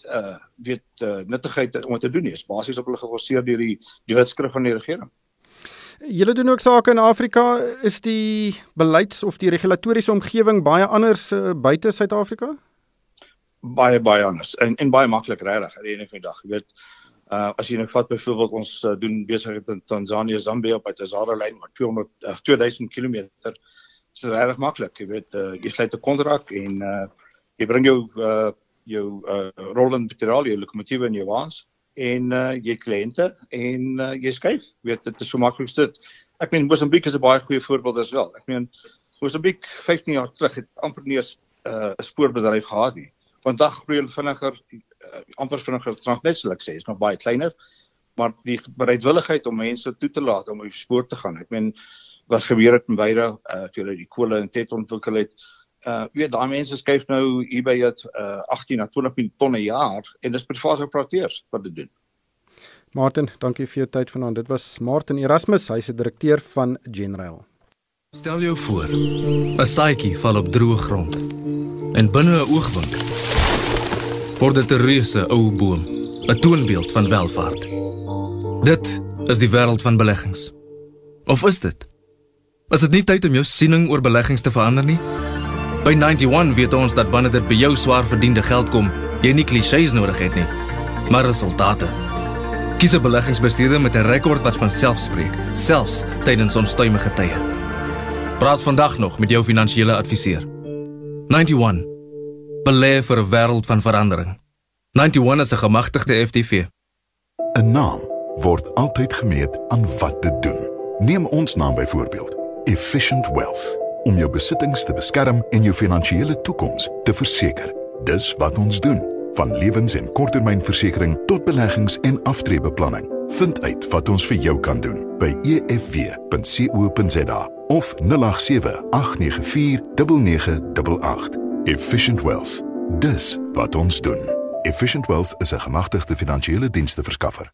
nuttigheid om te doen nie. Is basies op hulle geforseer deur die wetskrif van die regering. Julle doen ook sake in Afrika. Is die beleids of die regulatoriese omgewing baie anders buite Suid-Afrika? Baie anders en baie maklik regtig aan die einde van die dag. Jy weet as jy nou vat byvoorbeeld ons doen besigheid in Tanzanië, Zambia op 'n Tazara lyn wat 2000 km. Dit is regtig maklik. Jy weet jy sluit 'n kontrak en jy bring jou rollende materiaal, jou lokomotiewe en jou waens en jy kliënte en jy skuif. Weet dit is so maklik dit. Ek meen Mozambique is 'n baie goeie voorbeeld as wel. Ek meen Mozambique 15 jaar terug het amper nie 'n spoorbedryf gehad nie. Vandag groei hulle vinniger, amper vinniger, net sal ek sê, is nog baie kleiner, maar die bereidwilligheid om mense toe te laat om op die spoor te gaan. Ek meen, wat gebeur het in beide, toe hulle die kolle en TET ontwikkel het, daai mense skuif nou hier by 18 na 20 ton 'n jaar, en dis private operateurs wat dit doen. Martin, dankie vir jou tyd vanaand. Dit was Martin Erasmus, hy is die direkteur van Genrail. Stel jou voor, 'n saadjie val op droë grond en binne 'n oogwink word dit 'n reuse ou boom, 'n toonbeeld van welvaart. Dit is die wêreld van beleggings. Of is dit? Is dit nie tyd om jou siening oor beleggings te verander nie? By 91 weet ons dat wanneer dit by jou swaar verdiende geld kom, jy nie klisjées nodig het nie, maar resultate. Kies 'n beleggingsbestuurder met 'n rekord wat van self spreek, selfs tydens onstuimige tye. Praat vandag nog met jou finansiële adviseur. 91. Belê vir 'n wêreld van verandering. 91 is 'n gemagtigde FTV. 'n Naam word altyd gemeet aan wat dit doen. Neem ons naam byvoorbeeld, Efficient Wealth, om jou besittings te beskerm en jou finansiële toekoms te verseker. Dis wat ons doen, van lewens- en korttermynversekering tot beleggings- en aftreebeplanning. Vind uit wat ons vir jou kan doen by efw.co.za of 087-894-9988. Efficient Wealth. Dis wat ons doen. Efficient Wealth is 'n gemagtigde finansiële diensteverskaffer.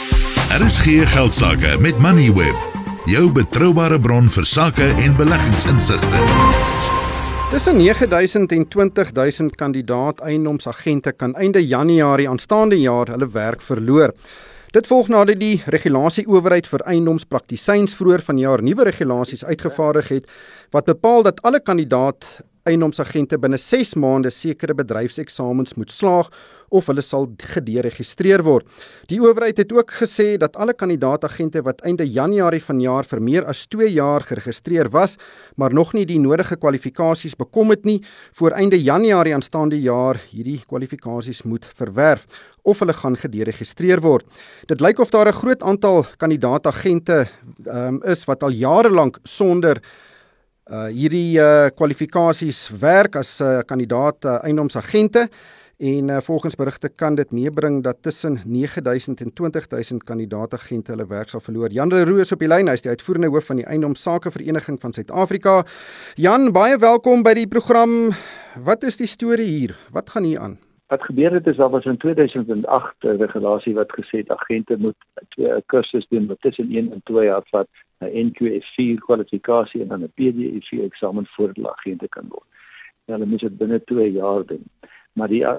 RSG Geldsaake met Moneyweb, jou betroubare bron vir sake en beleggingsinsigte. Tussen 9.000 en 20.000 kandidaat eiendomsagente kan einde Januarie aanstaande jaar hulle werk verloor. Dit volg nadat die regulasieowerheid vir eiendomspraktisyns vroeër vanjaar nuwe regulasies uitgevaardig het wat bepaal dat alle kandidaat eiendomsagente binne 6 maande sekere bedryfseksamens moet slaag of hulle sal gederegistreer word. Die owerheid het ook gesê dat alle kandidaatagente wat einde Januarie vanjaar vir meer as 2 jaar geregistreer was, maar nog nie die nodige kwalifikasies bekom het nie, voor einde Januarie aanstaande jaar hierdie kwalifikasies moet verwerf of hulle gaan gederegistreer word. Dit lyk of daar 'n groot aantal kandidaatagente is wat al jare lank sonder hierdie kwalifikasies werk as kandidaat eiendomsagente. En volgens berigte kan dit meebring dat tussen 9.000 en 20.000 kandidaatagente hulle werk sal verloor. Jan Leroux is op die lyn, hy is die uitvoerende hoof van die Eiendomssakevereniging van Suid-Afrika. Jan, baie welkom by die program. Wat is die storie hier? Wat gaan hier aan? Wat gebeur het is, daar was in 2008 'n regulasie wat gesê het agente moet 'n kursus doen wat tussen 1 en 2 jaar vat, 'n NQF4 kwalifikasie en dan 'n PDE4 eksamen voordat hulle agente kan word. Ja, hulle moet dit binne 2 jaar doen. Maar die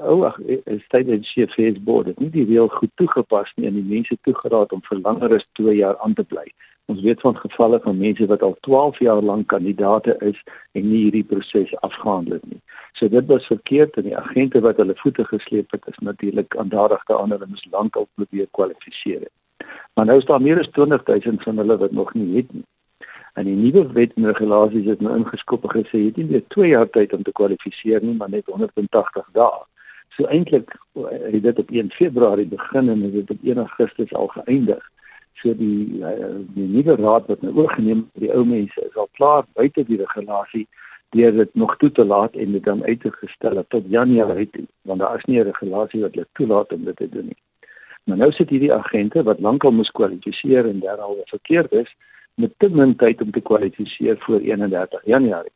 State and CFS Board het nie die reël goed toegepas nie en die mense toegeraad om vir langer as 2 jaar aan te bly. Ons weet van gevalle van mense wat al 12 jaar lank kandidate is en nie hierdie proses afgehandel het nie. So dit was verkeerd en die agente wat hulle voete gesleep het is natuurlik aandadig daaraan hulle moes lankal probeer kwalifiseer het. Maar nou is daar meer as 20.000 van hulle wat nog nie het nie. En die nuwe wet en regulasies het nou ingeskop en gesê jy het nie meer 2 jaar tyd om te kwalifiseer nie, maar net 180 dae. So eintlik het dit op 1 Februarie begin en dit op 1 Augustus al geëindig. So die nuwe raad wat nou oorgeneem die ou mense is al klaar buite die regulasie deur dit nog toe te laat en dit dan uit te gestel tot Januarie toe, want daar is nie 'n regulasie wat hulle toelaat om dit te doen nie. Maar nou sit hierdie agente wat lankal moes kwalifiseer en daaral verkeerd is, met te min tyd om te kwalifiseer voor 31 Januarie.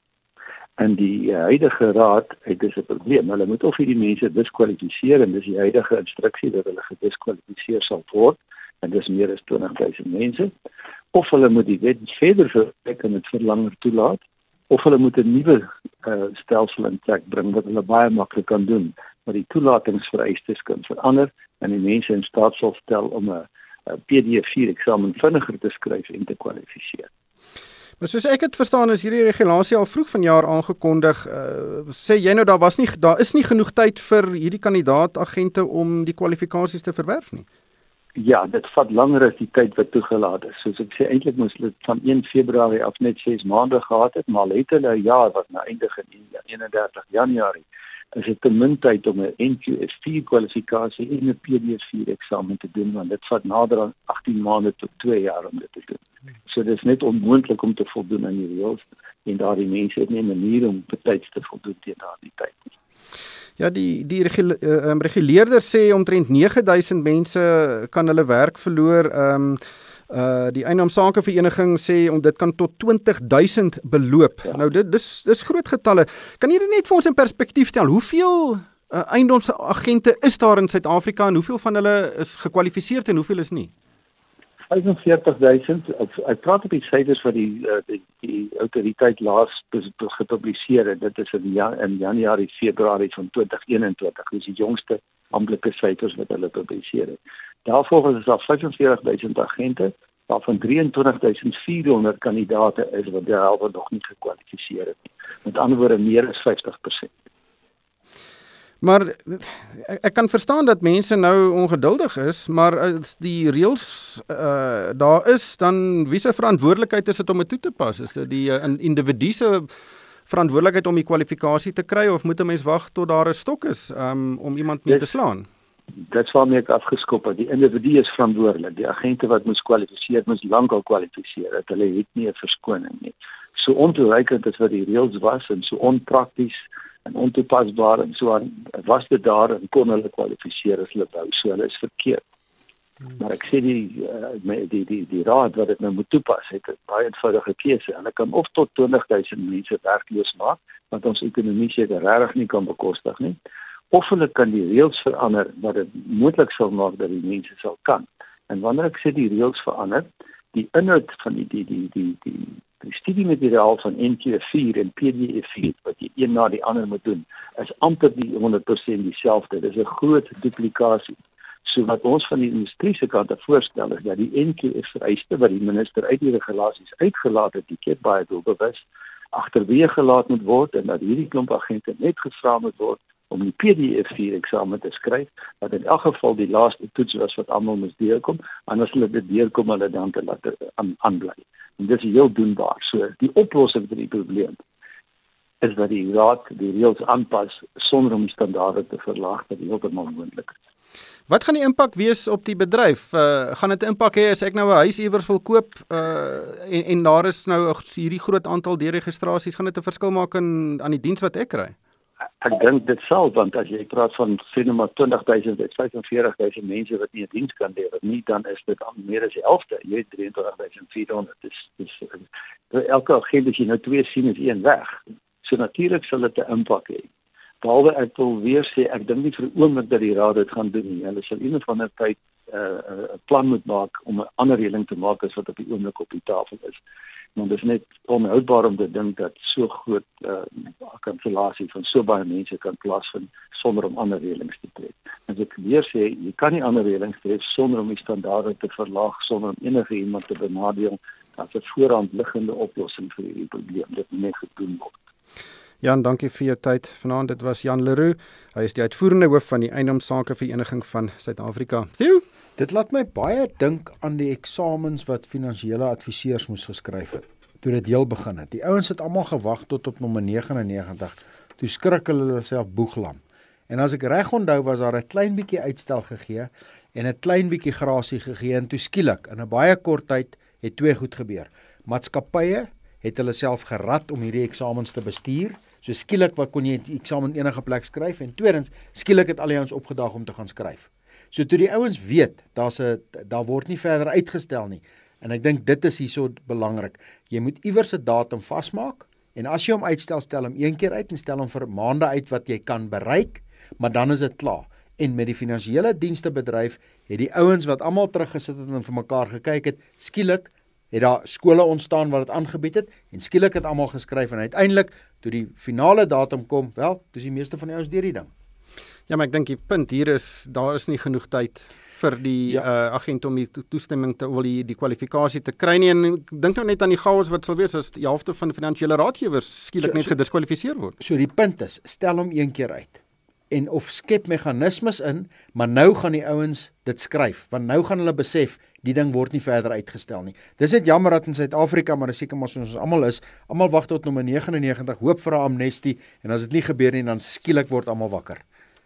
En die huidige raad het dus 'n probleem. Hulle moet of hierdie mense diskwalifiseer en dis die huidige instruksie dat hulle gediskwalifiseer sal word en dis meer as 20.000 mense, of hulle moet die wet verder verwerk en dit vir langer toelaat, of hulle moet 'n nuwe stelsel in plek bring wat hulle baie maklik kan doen, maar die toelatingsvereistes kan verander en die mense in staat sal stel om 'n PDE4 eksamen vinniger te skryf en te kwalifiseer. Maar soos ek het verstaan is hierdie regulasie al vroeg vanjaar aangekondig. Sê jy nou daar is nie genoeg tyd vir hierdie kandidaatagente om die kwalifikasies te verwerf nie? Ja, dit vat langer as die tyd wat toegelaat is. Soos ek sê, eintlik moes hulle van 1 Februarie af net 6 maande gehad het, maar het hulle 'n jaar wat nou eindig in 31 Januarie. Is dit te min tyd om 'n NQF4 kwalifikasie en 'n PDE4 eksamen te doen, want dit vat nader aan 18 maande tot 2 jaar om dit te doen. So dit is net onmoontlik om te voldoen aan die reëls en daardie mense het nie 'n manier om betyds te voldoen teen daardie tyd nie. Ja, die reguleerder sê omtrent 9000 mense kan hulle werk verloor. Die eienaarssakevereniging sê dit kan tot 20000 beloop. Ja. Nou dis groot getalle. Kan jy dit net vir ons in perspektief stel? Hoeveel eiendomsagente is daar in Suid-Afrika en hoeveel van hulle is gekwalifiseerd en hoeveel is nie? 45000. Ek praat op die syfers wat die autoriteit laas gepubliseer het. Dit is in Januarie, Februarie van 2021. Dis die jongste amptelike syfers wat hulle publiseer het. Daarvolgens is daar 45000 agente, waarvan 23400 kandidate is wat derhalwe nog nie gekwalifiseer het nie. Met ander woorde meer as 50%. Maar ek kan verstaan dat mense nou ongeduldig is, maar as die reëls daar is, dan wie se verantwoordelikheid is dit om dit toe te pas? Is dit die individu se verantwoordelikheid om die kwalifikasie te kry of moet 'n mens wag tot daar 'n stok is om iemand mee te slaan? Dit waarmee ek afgeskop het. Die individu is verantwoordelik. Die agente wat moes kwalifiseer, moes lankal kwalifiseer het. Hulle het nie 'n verskoning nie. So ontoereikend as wat die reëls was en so onprakties en ontoepasbaar en so aan, was dit daar en kon hulle kwalifiseer as hulle wou. So hulle is verkeerd. Maar ek sê die raad wat dit nou moet toepas, het 'n baie eenvoudige keuse. Hulle kan of tot 20000 mense werkloos maak, wat ons ekonomie seker regtig nie kan bekostig nie. Of hulle kan die reëls verander wat dit moontlik sal maak dat die mense sal kan. En wanneer ek sê die reëls verander, die inhoud van die studiemateriaal van NQ4 en PDE4 wat jy een na die ander moet doen, is amper die 100% dieselfde. Dit is 'n groot duplikasie. So wat ons van die industrie se kant af voorstel is dat die NQ-vereiste wat die minister uit die regulasies uitgelaat het, die keer baie doelbewus agterweë gelaat moet word en dat hierdie klomp agente net gevra moet word om die PDE4 eksamen te skryf, wat in elk geval die laaste toets was wat almal moes deurkom, en as hulle dit deurkom, hulle dan te laat aanbly. En dit is heel doenbaar. So die oplossing vir die probleem is dat die raad die reëls aanpas sonder om die standaarde te verlaag, wat heeltemal moontlik is. Wat gaan die impak wees op die bedryf? Gaan dit 'n impak hê as ek nou 'n huis iewers wil koop en daar is nou hierdie groot aantal deregistrasies, gaan dit 'n verskil maak aan die diens wat ek kry? Ek dink dit sal, want as jy praat van sê nou maar 20000, 45000 mense wat nie 'n diens kan lewer nie, dan is dit al meer as die helfte. Jy het 23400. Dis elke agent as jy nou 2 sien is 1 weg. So natuurlik sal dit 'n impak hê. Behalwe ek wil weer sê, ek dink nie vir 'n oomblik dat die raad dit gaan doen nie. Hulle sal een of ander tyd 'n plan moet maak om 'n ander reëling te maak as wat op die oomblik op die tafel is. Maar dit is net onhoudbaar om te dink dat so groot kansellasie van so baie mense kan plaasvind sonder om ander reëlings te tref. En ek weer sê, jy kan nie ander reëlings tref sonder om die standaarde te verlaag, sonder om enige iemand te benadeel. Dat is 'n voorhand liggende oplossing vir hierdie probleem. Dit moet net gedoen word. Jan, dankie vir jou tyd vanaand. Dit was Jan Leroux. Hy is die uitvoerende hoof van die Eiendomssakevereniging van Suid-Afrika. Theo? Dit laat my baie dink aan die eksamens wat finansiële adviseurs moes geskryf het toe dit heel begin het. Die ouens het almal gewag tot op nommer 99. Toe skrik hulle self boeglam. En as ek reg onthou, was daar 'n klein bietjie uitstel gegee en 'n klein bietjie grasie gegee en toe skielik in 'n baie kort tyd het 2 goed gebeur. Maatskappye het hulle self gerad om hierdie eksamens te bestuur. So skielik wat kon jy die eksamen enige plek skryf en tweedens skielik het al die ouens opgedaag om te gaan skryf. So toe die ouens weet daar word nie verder uitgestel nie. En ek dink dit is hierso belangrik. Jy moet iewers 'n datum vasmaak en as jy hom uitstel, stel hom 1 keer uit en stel hom vir maande uit wat jy kan bereik, maar dan is dit klaar. En met die finansiële dienstebedryf het die ouens wat almal teruggesit het en vir mekaar gekyk het, skielik het daar skole ontstaan wat dit aangebied het en skielik het almal geskryf en uiteindelik toe die finale datum kom, wel, dis die meeste van die ouens deur die ding. Ja, maar ek dink die punt hier is daar is nie genoeg tyd vir die agent om die toestemming te wil die kwalifikasie te kry nie en ek dink nou net aan die chaos wat sal wees as die helfte van finansiële raadgewers skielik net gediskwalifiseer word. So die punt is, stel hom 1 keer uit. En of skep meganismes in, maar nou gaan die ouens dit skryf, want nou gaan hulle besef, die ding word nie verder uitgestel nie. Dis net jammer dat in Suid-Afrika, maar seker maar soos ons almal wag tot nommer 99, hoop vir 'n amnestie, en as dit nie gebeur nie, dan skielik word almal wakker.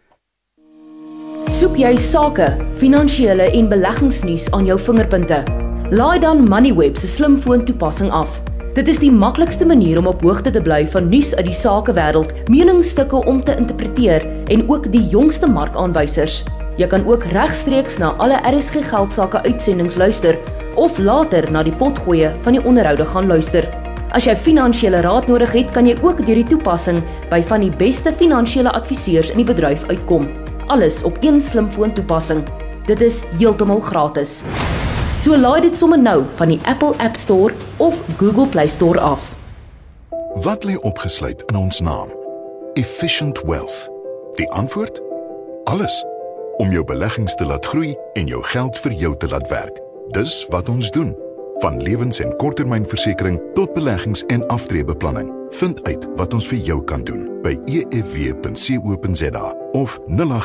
Soek jy sake, finansiële en beleggingsnuus aan jou vingerpunte? Laai dan Moneyweb se slimfoon toepassing af. Dit is die maklikste manier om op hoogte te bly van nuus uit die sakewêreld, meningsstukke om te interpreteer en ook die jongste markaanwysers. Jy kan ook regstreeks na alle RSG Geldsaake uitsendings luister of later na die potgoeie van die onderhoude gaan luister. As jy finansiële raad nodig het, kan jy ook deur die toepassing by van die beste finansiële adviseurs in die bedryf uitkom. Alles op een slimfoon toepassing. Dit is heeltemal gratis. So laai dit sommer nou van die Apple App Store of Google Play Store af. Wat lê opgesluit in ons naam? Efficient Wealth. Die antwoord? Alles. Om jou beleggings te laat groei en jou geld vir jou te laat werk. Dis wat ons doen. Van lewens- en korttermynversekering tot beleggings- en aftreebeplanning. Vind uit wat ons vir jou kan doen by efw.co.za of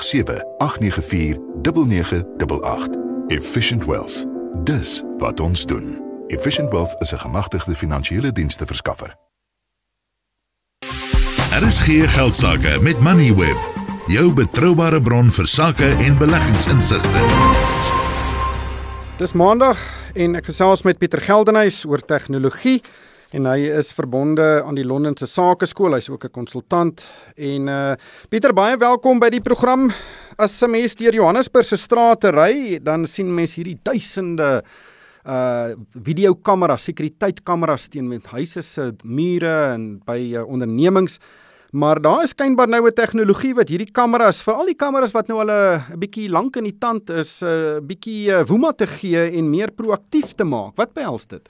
087-894-9988. Efficient Wealth. Dis wat ons doen. Efficient Wealth is 'n gemagtigde finansiële diensteverskaffer. RSG Geldsaake met Moneyweb, jou betroubare bron vir sake en beleggingsinsigte. Dis Maandag en ek gesels met Pieter Geldenhuys oor tegnologie en hy is verbonde aan die Londense Sakeskool. Hy's ook 'n konsultant en Pieter, baie welkom by die program. As 'n mens deur Johannesburg se strate ry, dan sien mens hierdie duisende videokameras, sekuriteitkameras teen met huise se mure en by ondernemings. Maar daar is skynbaar nou 'n tegnologie wat hierdie kameras, veral die kameras wat nou al 'n bietjie lank in die tand is, 'n bietjie woema te gee en meer proaktief te maak. Wat behels dit?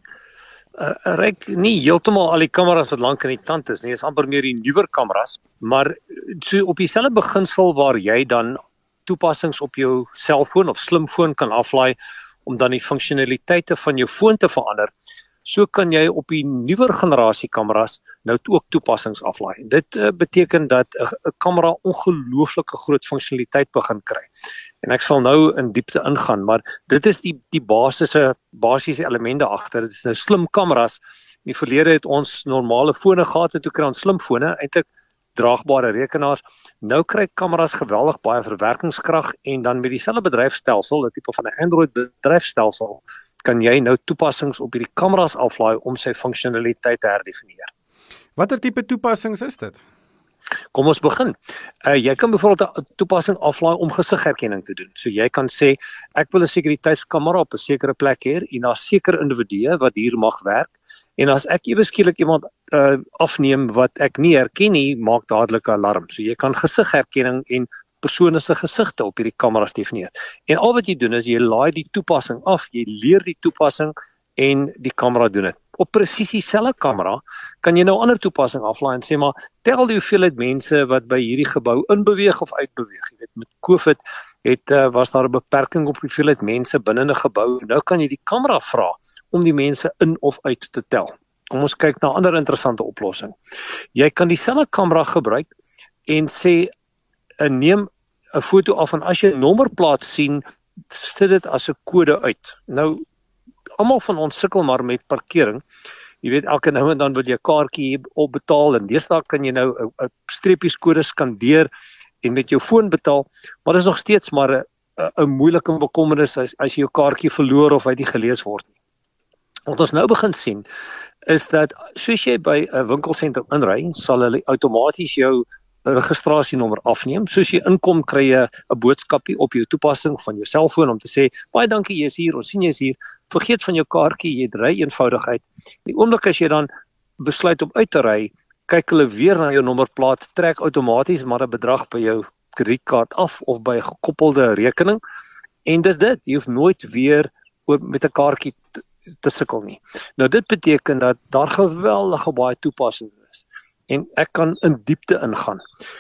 Ryk nie heeltemal al die kameras wat lank in die tand is nie, is amper meer die nuwer kameras, maar so op dieselfde beginsel waar jy dan toepassings op jou selfoon of slimfoon kan aflaai om dan die funksionaliteite van jou foon te verander, so kan jy op die nuwer generasie kameras nou ook toepassings aflaai. Dit beteken dat 'n kamera ongelooflike groot funksionaliteit begin kry. En ek sal nou in diepte ingaan, maar dit is die basiese elemente agter. Dit is nou slim kameras. In die verlede het ons normale fone gehad en toe kry ons slimfone, eintlik draagbare rekenaars. Nou kry kameras geweldig baie verwerkingskrag en dan met dieselfde bedryfstelsel, 'n tipe van 'n Android bedryfstelsel, kan jy nou toepassings op hierdie kameras aflaai om sy funksionaliteit te herdefinieer. Watter tipe toepassings is dit? Kom ons begin. Jy kan byvoorbeeld 'n toepassing aflaai om gesigherkenning te doen. So jy kan sê, ek wil 'n sekuriteitskamera op 'n sekere plek hê en daar's sekere individue wat hier mag werk. En as ek ewe skielik iemand afneem wat ek nie herken nie, maak dadelik 'n alarm. So jy kan gesigherkenning en persone se gesigte op hierdie kameras definieer. En al wat jy doen is jy laai die toepassing af, jy leer die toepassing en die kamera doen dit. Op presies dieselfde kamera kan jy nou 'n ander toepassing aflaai en sê maar tel die hoeveelheid mense wat by hierdie gebou inbeweeg of uitbeweeg. Jy weet, met COVID was daar 'n beperking op hoeveelheid mense binne 'n gebou. Nou kan jy die kamera vra om die mense in of uit te tel. Kom ons kyk na 'n ander interessante oplossing. Jy kan dieselfde kamera gebruik en sê neem 'n foto af en as jy 'n nommerplaat sien, sit dit as 'n kode uit. Nou almal van ons sukkel maar met parkering. Jy weet, elke nou en dan wil jy 'n kaartjie opbetaal en deesdae kan jy nou 'n streepieskode skandeer en met jou foon betaal, maar dit is nog steeds maar 'n moeilike bekommernis as jy jou kaartjie verloor of hy nie gelees word nie. Wat ons nou begin sien is dat soos jy by 'n winkelsentrum inry, sal hulle outomaties jou registrasienommer afneem. Soos jy inkom, kry jy 'n boodskapie op jou toepassing van jou selfoon om te sê, baie dankie, jy is hier, ons sien jy is hier, vergeet van jou kaartjie, jy ry eenvoudig uit. Die oomblik as jy dan besluit om uit te ry, kyk hulle weer na jou nommerplaat, trek outomaties maar 'n bedrag by jou kredietkaart af of by 'n gekoppelde rekening, en dis dit, jy hoef nooit weer met 'n kaartjie te sukkel nie. Nou dit beteken dat daar geweldige baie toepassings is. En ek kan in diepte ingaan.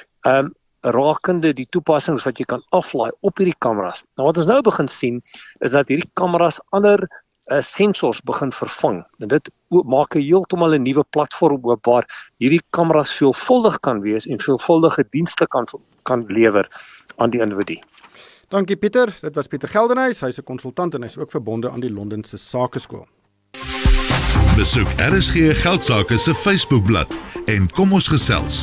Rakende die toepassings wat jy kan aflaai op hierdie kameras. Nou wat ons nou begin sien, is dat hierdie kameras ander sensors begin vervang. En dit maak 'n heeltemal 'n nuwe platform oop waar hierdie kameras veelvuldig kan wees en veelvuldige dienste kan lewer aan die individu. Dankie Pieter, dit was Pieter Geldenhuys, hy's 'n konsultant en hy's ook verbonde aan die Londense Sakeskool. Besoek RSG Geldsaake se Facebookblad en kom ons gesels.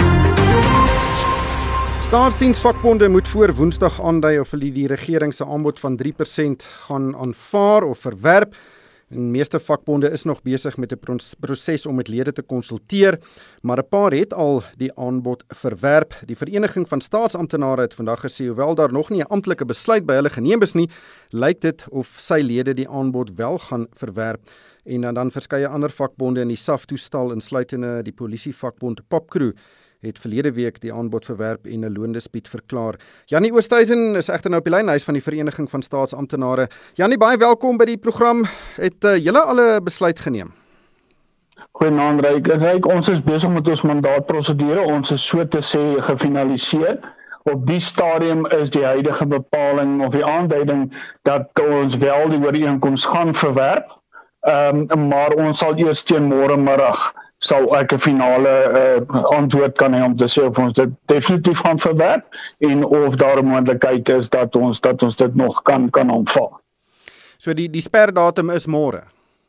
Staatsdiensvakbonde moet voor Woensdag aandui of hulle die regering se aanbod van 3% gaan aanvaar of verwerp. En meeste vakbonde is nog besig met 'n proses om met lede te konsulteer, maar 'n paar het al die aanbod verwerp. Die Vereniging van Staatsamptenare het vandag gesê hoewel daar nog nie 'n amptelike besluit by hulle geneem is nie, lyk dit of sy lede die aanbod wel gaan verwerp. En dan verskeie ander vakbonde in die SAF-toestal, insluitende die polisievakbond Popcrew, het verlede week die aanbod verwerp en 'n loondispuut verklaar. Janie Oosthuizen is egter nou op die lyn, hy is van die Vereniging van Staatsamptenare. Janie, baie welkom by die program. Het julle al 'n besluit geneem? Goeienaand Ryk, ons is besig met ons mandaatprosedure. Ons is so te sê gefinaliseer. Op die stadium is die huidige bepaling of die aanduiding dat ons wel die ooreenkoms gaan verwerp. Maar ons sal eers teen môremiddag sal ek 'n finale antwoord kan hê om te sê of ons dit definitief gaan verwerp en of daar 'n moontlikheid is dat ons dit nog kan aanvaar. So die sperdatum is môre.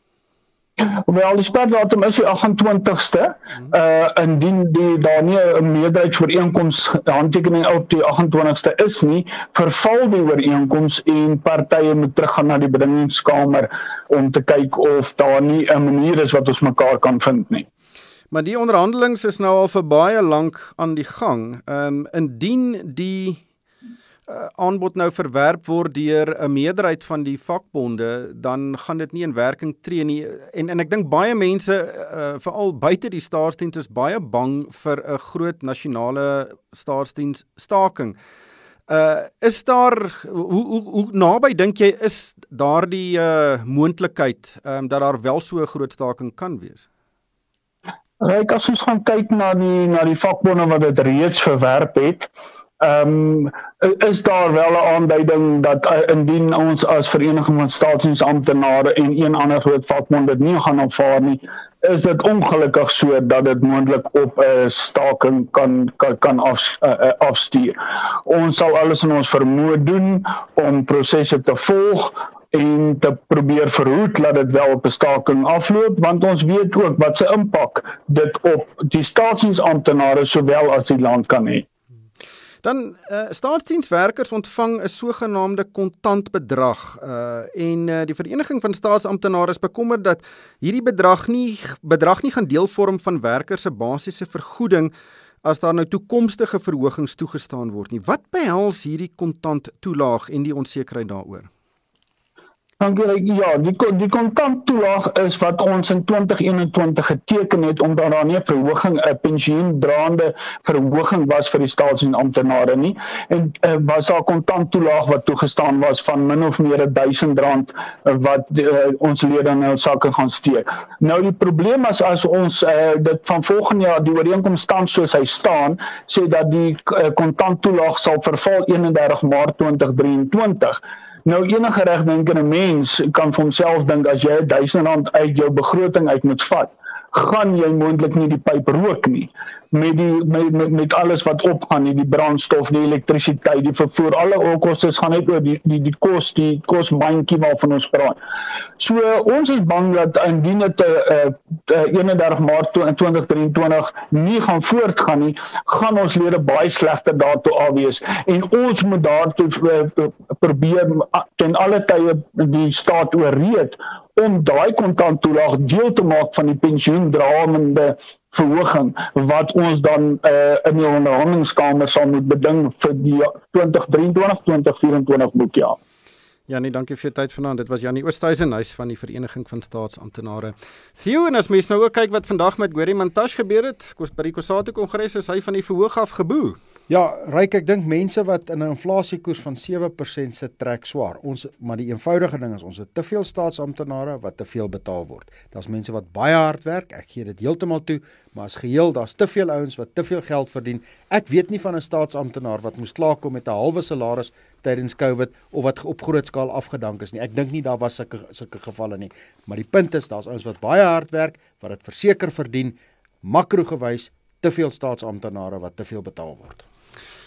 Wel, die sperdatum is die 28ste. Indien daar nie 'n meerderheidsooreenkoms handtekening op die 28ste is nie, verval die ooreenkoms en partye moet teruggaan na die bedingingskamer om te kyk of daar nie 'n manier is wat ons mekaar kan vind nie. Maar die onderhandelings is nou al vir baie lank aan die gang. Indien die aanbod nou verwerp word deur 'n meerderheid van die vakbonde, dan gaan dit nie in werking tree nie. En ek dink baie mense, veral buite die staatsdiens, is baie bang vir 'n groot nasionale staatsdiens staking. Is daar, hoe naby dink jy is daardie moontlikheid dat daar wel so 'n groot staking kan wees? Ryk, as ons gaan kyk na die vakbonde wat dit reeds verwerp het, is daar wel 'n aanduiding dat indien ons as Vereniging van Staatsdiensamptenare en een ander groot vakbond dit nie gaan aanvaar nie, is dit ongelukkig so dat dit moontlik op 'n staking kan afstuur. Ons sal alles in ons vermoë doen om prosesse te volg en te probeer verhoed dat dit wel op 'n staking afloop, want ons weet ook wat se impak dit op die staatsdiensamptenare sowel as die land kan hê. Dan staatsdienswerkers ontvang 'n sogenaamde kontantbedrag en die Vereniging van Staatsamptenare is bekommerd dat hierdie bedrag nie gaan deel vorm van werkers se basiese vergoeding as daar nou toekomstige verhogings toegestaan word nie. Wat behels hierdie kontanttoelaag en die onsekerheid daaroor? Ja, die kontanttoelaag is wat ons in 2021 geteken het omdat daar nie 'n verhoging, 'n pensioendraande verhoging was vir die staatsdiensamptenare nie. En was daar kontanttoelaag wat toegestaan was van min of meer R1000 wat ons lede in hul sakke gaan steek. Nou die probleem is as ons dit van volgende jaar die ooreenkoms stand soos hy staan, sê dat die kontanttoelaag sal verval 31 Maart 2023. Nou enige regdenkende mens kan vir homself dink as jy R1000 uit jou begroting uit moet vat, gaan jy moontlik nie die pyp rook nie. Met alles wat opgaan, die brandstof, die elektrisiteit, die vervoer, alle kostes gaan net oor die kosmandjie waarvan ons praat. So ons is bang dat indien dit 31 Maart 2023 nie gaan voortgaan nie, gaan ons lede baie slegter daartoe afwees en ons moet daartoe probeer ten alle tye die staat oorreed om daai kontanttoelaag deel te maak van die pensioendraende verhoging wat ons dan in die onderhandelingskamer sal moet beding vir die 2023-2024 boekjaar. Janie, dankie vir jou tyd vanaand. Dit was Janie Oosthuizen, hy is van die Vereniging van Staatsamptenare. Theo, en as mens nou ook kyk wat vandag met Gweri Mantashe gebeur het, by die COSATU Kongres is hy van die verhoog af geboe. Ja, Ryk, ek dink mense wat in 'n inflasiekoers van 7% sit trek swaar. Maar die eenvoudige ding is ons het te veel staatsamptenare wat te veel betaal word. Daar's mense wat baie hard werk, ek gee dit heeltemal toe, maar as geheel daar's te veel ouens wat te veel geld verdien. Ek weet nie van 'n staatsamptenaar wat moes klaarkom met 'n halwe salaris tydens COVID of wat op groot skaal afgedank is nie. Ek dink nie daar was sulke gevalle nie. Maar die punt is daar's ouens wat baie hard werk, wat dit verseker verdien, makrogewys te veel staatsamptenare wat te veel betaal word.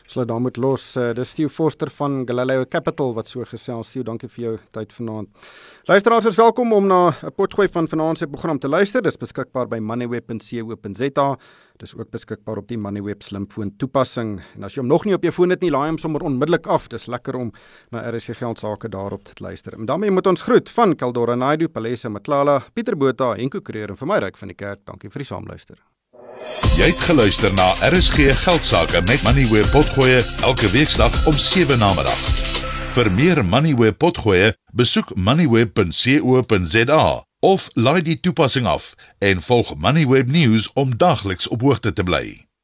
Sluit daar moet los. Dis Theo Forster van Galileo Capital wat so gesels. Theo, dankie vir jou tyd vanaand. Luisteraars is welkom om na 'n potgooi van vanaand se program te luister. Dis beskikbaar by moneyweb.co.za. Dis ook beskikbaar op die Moneyweb slimfoon toepassing. En as jy hom nog nie op jou foon het nie, laai hom sommer onmiddellik af. Dis lekker om na RSG Geldsaake daarop te luister. En daarmee moet ons groet van Caldora Naidu, Palesa Matlala, Pieter Botha, Henko Creer en vir my Ryk van die Kerk. Dankie vir die saamluister. Jy het geluister na RSG Geldsaake met Moneyweb potgoeie elke weeksdag om 7 namiddag. Vir meer Moneyweb potgoeie, besoek moneyweb.co.za of laai die toepassing af en volg Moneyweb News om dagliks op hoogte te bly.